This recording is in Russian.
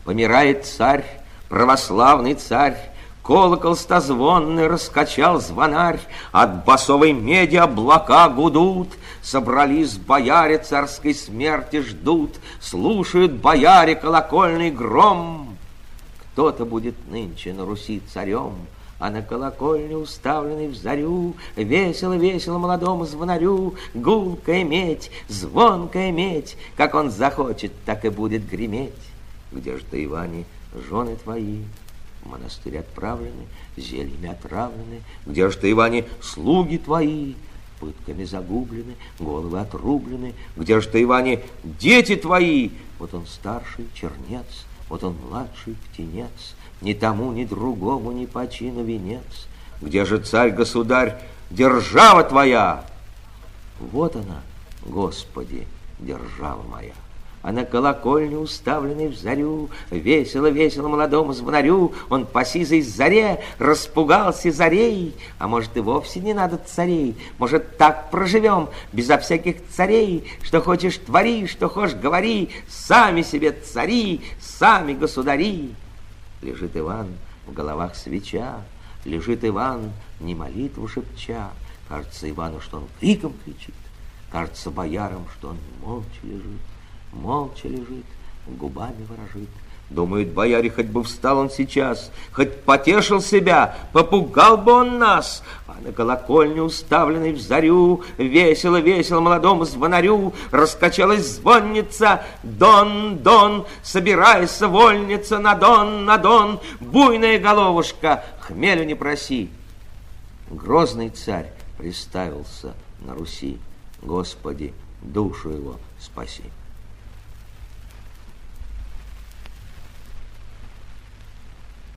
Помирает царь, православный царь, колокол стозвонный раскачал звонарь, от басовой меди облака гудут, собрались бояре царской смерти ждут, слушают бояре колокольный гром. Кто-то будет нынче на Руси царем, а на колокольне, уставленной в зарю, весело-весело молодому звонарю, гулкая медь, звонкая медь, как он захочет, так и будет греметь. Где ж ты, Иване, жены твои? В монастырь отправлены, зельями отравлены. Где ж ты, Иване, слуги твои? Пытками загублены, головы отрублены. Где ж ты, Иване, дети твои? Вот он старший чернец, вот он младший птенец, ни тому, ни другому, ни по чину венец. Где же, царь-государь, держава твоя? Вот она, Господи, держава моя. А на колокольне, уставленной в зарю, весело-весело молодому звонарю, он по сизой заре распугался зарей. А может, и вовсе не надо царей, может, так проживем, безо всяких царей. Что хочешь твори, что хочешь говори, сами себе цари, сами государи. Лежит Иван, в головах свеча, лежит Иван, не молитву шепча. Кажется Ивану, что он криком кричит, кажется боярам, что он молча лежит. Молча лежит, губами ворожит. Думают бояре, хоть бы встал он сейчас, хоть потешил себя, попугал бы он нас. А на колокольне, уставленной в зарю, весело-весело молодому звонарю раскачалась звонница. Дон, дон, собирайся, вольница, на дон, буйная головушка, хмелю не проси. Грозный царь приставился на Руси. Господи, душу его спаси.